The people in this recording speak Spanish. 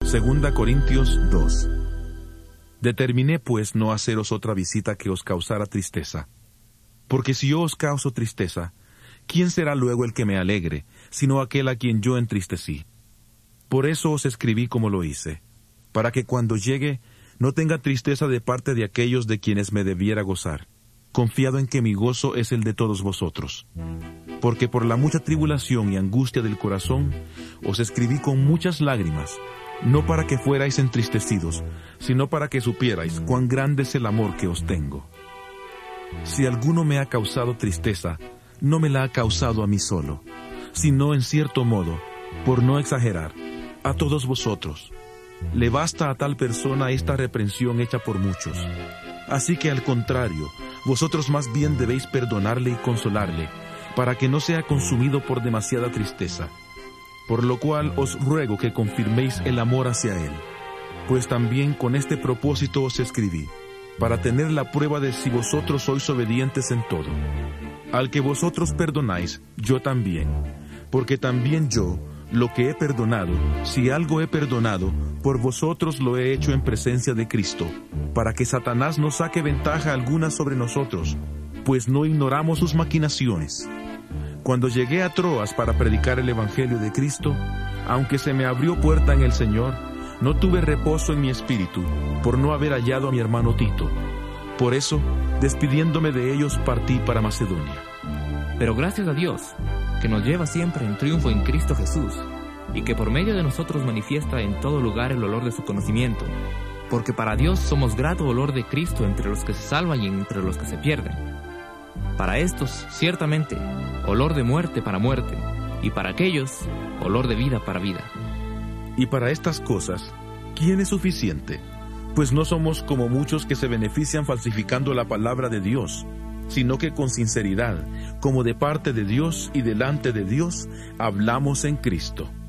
2 Corintios 2. Determiné pues no haceros otra visita que os causara tristeza. Porque si yo os causo tristeza, ¿quién será luego el que me alegre, sino aquel a quien yo entristecí? Por eso os escribí como lo hice, para que cuando llegue no tenga tristeza de parte de aquellos de quienes me debiera gozar, confiado en que mi gozo es el de todos vosotros. Porque por la mucha tribulación y angustia del corazón, os escribí con muchas lágrimas, no para que fuerais entristecidos, sino para que supierais cuán grande es el amor que os tengo. Si alguno me ha causado tristeza, no me la ha causado a mí solo, sino en cierto modo, por no exagerar, a todos vosotros. Le basta a tal persona esta reprensión hecha por muchos. Así que al contrario, vosotros más bien debéis perdonarle y consolarle, para que no sea consumido por demasiada tristeza. Por lo cual os ruego que confirméis el amor hacia él, pues también con este propósito os escribí, para tener la prueba de si vosotros sois obedientes en todo. Al que vosotros perdonáis, yo también, porque también yo, lo que he perdonado, si algo he perdonado, por vosotros lo he hecho en presencia de Cristo, para que Satanás no saque ventaja alguna sobre nosotros, pues no ignoramos sus maquinaciones. Cuando llegué a Troas para predicar el Evangelio de Cristo, aunque se me abrió puerta en el Señor, no tuve reposo en mi espíritu, por no haber hallado a mi hermano Tito. Por eso, despidiéndome de ellos, partí para Macedonia. Pero gracias a Dios, que nos lleva siempre en triunfo en Cristo Jesús, y que por medio de nosotros manifiesta en todo lugar el olor de su conocimiento, porque para Dios somos grato olor de Cristo entre los que se salvan y entre los que se pierden. Para estos, ciertamente, olor de muerte para muerte, y para aquellos, olor de vida para vida. Y para estas cosas, ¿quién es suficiente? Pues no somos como muchos que se benefician falsificando la palabra de Dios, sino que con sinceridad, como de parte de Dios y delante de Dios, hablamos en Cristo.